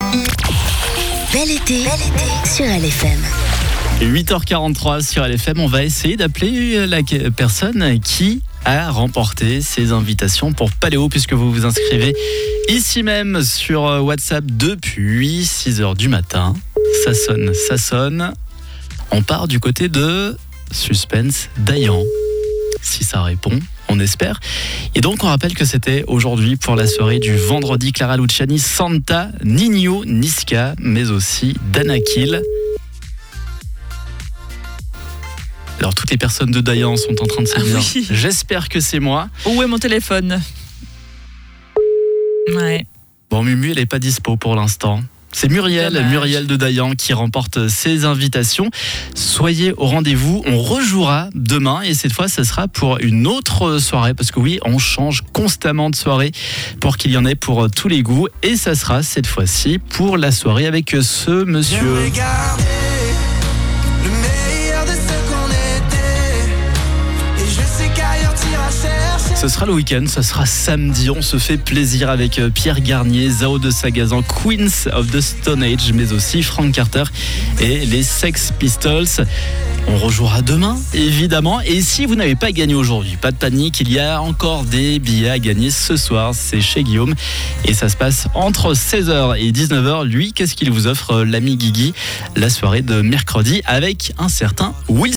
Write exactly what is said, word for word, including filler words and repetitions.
Bel été, bel été sur L F M. huit heures quarante-trois sur L F M, on va essayer d'appeler la personne qui a remporté ces invitations pour Paléo, puisque vous vous inscrivez ici même sur WhatsApp depuis six heures du matin. Ça sonne, ça sonne. On part du côté de Suspense Dayan. Si ça répond, on espère. Et donc on rappelle que c'était aujourd'hui pour la soirée du vendredi Clara Luciani, Santa, Nino, Niska, mais aussi Danakil. Alors toutes les personnes de Dayan sont en train de se dire Ah oui. J'espère que c'est moi. Où est mon téléphone? Ouais. Bon, Mumu, elle n'est pas dispo pour l'instant. C'est Muriel, Dommage. Muriel de Dayan qui remporte ces invitations. Soyez au rendez-vous, on rejouera demain et cette fois, ce sera pour une autre soirée parce que oui, on change constamment de soirée pour qu'il y en ait pour tous les goûts et ça sera cette fois-ci pour la soirée avec ce monsieur. Ce sera le week-end, ce sera samedi, on se fait plaisir avec Pierre Garnier, Zao de Sagazan, Queens of the Stone Age, mais aussi Frank Carter et les Sex Pistols. On rejouera demain, évidemment. Et si vous n'avez pas gagné aujourd'hui, pas de panique, il y a encore des billets à gagner ce soir. C'est chez Guillaume et ça se passe entre seize heures et dix-neuf heures. Lui, qu'est-ce qu'il vous offre, l'ami Guigui? La soirée de mercredi avec un certain Will.